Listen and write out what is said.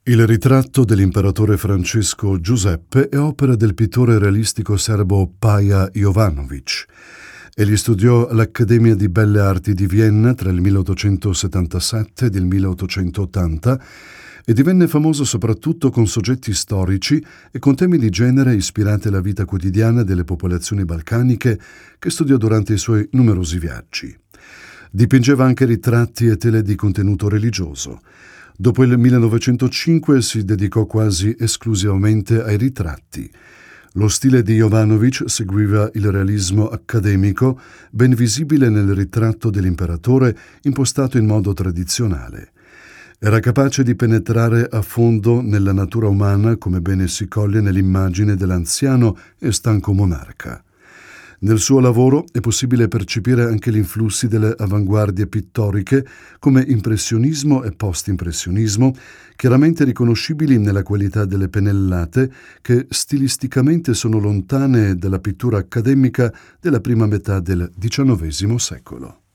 Il ritratto dell'imperatore Francesco Giuseppe è opera del pittore realistico serbo Paja Jovanović. Egli studiò all'Accademia di Belle Arti di Vienna tra il 1877 ed il 1880 e divenne famoso soprattutto con soggetti storici e con temi di genere ispirati alla vita quotidiana delle popolazioni balcaniche che studiò durante i suoi numerosi viaggi. Dipingeva anche ritratti e tele di contenuto religioso. Dopo il 1905 si dedicò quasi esclusivamente ai ritratti. Lo stile di Jovanović seguiva il realismo accademico, ben visibile nel ritratto dell'imperatore impostato in modo tradizionale. Era capace di penetrare a fondo nella natura umana, come bene si coglie nell'immagine dell'anziano e stanco monarca. Nel suo lavoro è possibile percepire anche gli influssi delle avanguardie pittoriche come impressionismo e post-impressionismo, chiaramente riconoscibili nella qualità delle pennellate che stilisticamente sono lontane dalla pittura accademica della prima metà del XIX secolo.